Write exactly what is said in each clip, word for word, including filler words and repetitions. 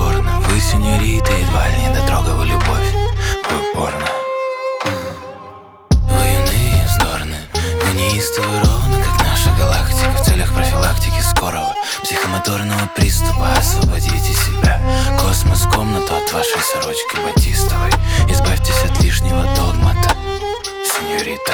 порно. Вы, сеньорита, едва ли не дотрогова любовь. Вы порно. Вы юны и вздорны, вы неистовы ровно, как наша галактика. В целях профилактики скорого психомоторного приступа освободите себя. Космос — комнату от вашей сорочки батистовой. Избавьтесь от лишнего догмата, сеньорита.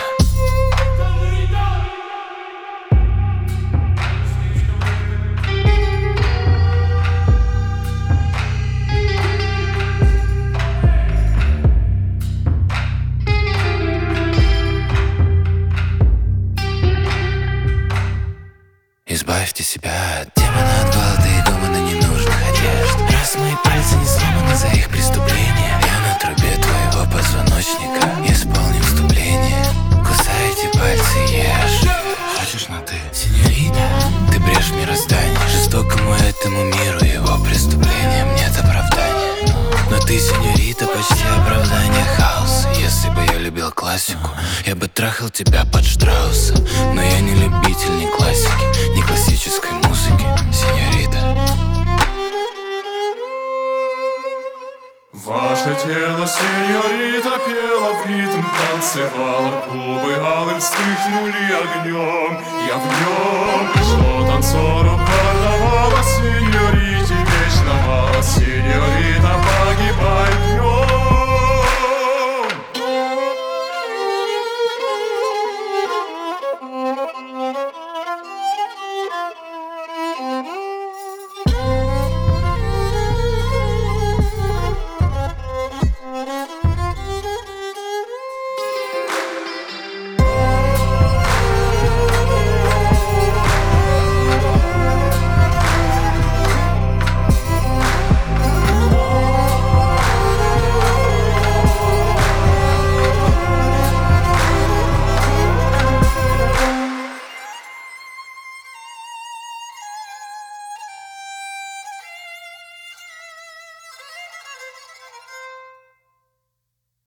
Избавьте себя от демона, от гвалта и гомона ненужных одежд. Раз мои пальцы не сломаны за их преступления, я на трубе твоего позвоночника исполню вступление. Кусайте пальцы, ешь. Хочешь на ты, сеньорита? Ты брешь мироздание, жестокому этому миру его преступлениям нет оправдания. Но ты, сеньорита, почти оправдание хаоса. Если бы я любил классику, я бы трахал тебя под Штрауса. Но я не любитель ни классики, ни классической музыки, сеньорита. Ваше тело, сеньорита, пело в ритм, танцевало. Губы алым вспыхнули огнем. Я в нем пришло танцору карнавала, сеньорите вечно мало сил.